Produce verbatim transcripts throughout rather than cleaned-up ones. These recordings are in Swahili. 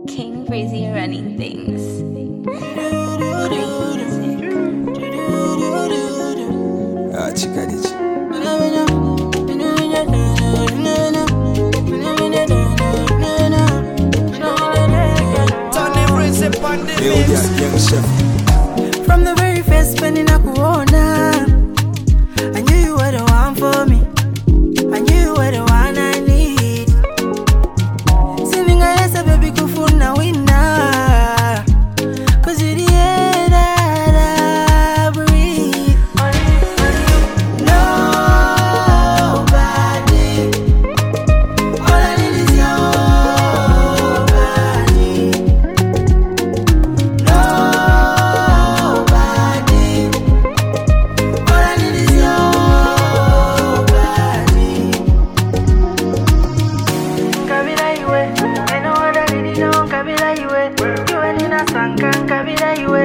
King Breezy running things. Ah, Chikadichi. From the very first penny na kuona, I knew you were the one for me. I knew you were the one I need. Singing I yes, baby, kufuna winner. Cause you're the air that I breathe. Nobody. All I need is your body. Nobody. All I need is your body. Kabila iwe, I know what I really know. Kabila iwe, you and in a sankan. Kabila iwe,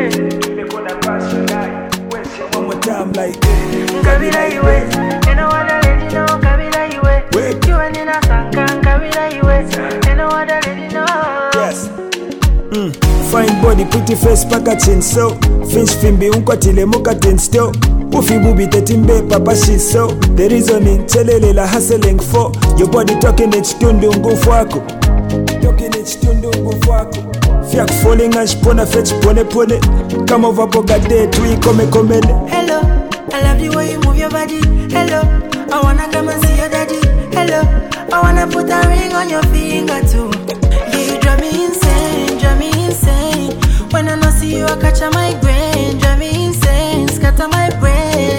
One more time like Kabila iwe, I know what I really know. Kabila iwe, you and in a sankan. Kabila iwe, I know what I really know. yes. Mm. Fine body, pretty face, packaging so. Fish fimbi unkwatile mukatin still. Ufi bubi tetimbe papa she so. The reasoning chelele la hustling for. Your body talking it tundu ngufu wako. Talking it tundu ngufu wako. Fiak falling ash pona fetch pone pone. Come over boga day tui come come. Hello, I love the way you move your body. Hello, I wanna come and see your daddy. Hello, I wanna put a ring on your finger too. Yeah, you drive me insane, drive me insane. When I not see you, I catch a migraine. Drive me insane, scatter my brain.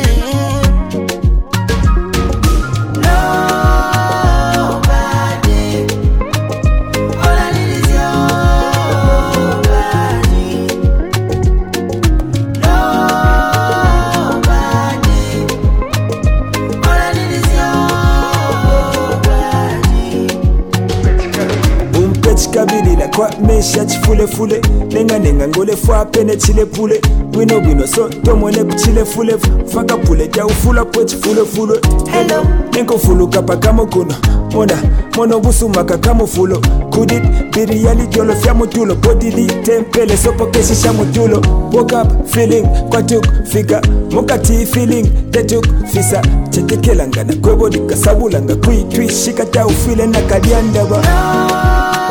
Nobody. All I need is your body. Nobody. All I need is your body. Umpech kabili la kwa mesha chifule fule. Nenga nenga ngole fwa pene chile pule. Wino wino so tomone kuchile fule. Faka pule ja ufula poch fule fule. Hello. Nenko fulu kapa kamo kuno. Mona, mono busu maka kamo fulo. Could it be reality olo fya mutulo. Body di tempele sopo kesi sha mutulo. Woke up feeling kwa tuk fika. Mokati feeling tetuk fisa. Chetekelanga na kwebo di kasabulanga. Kui tui shika ta ufile na kadianda ba.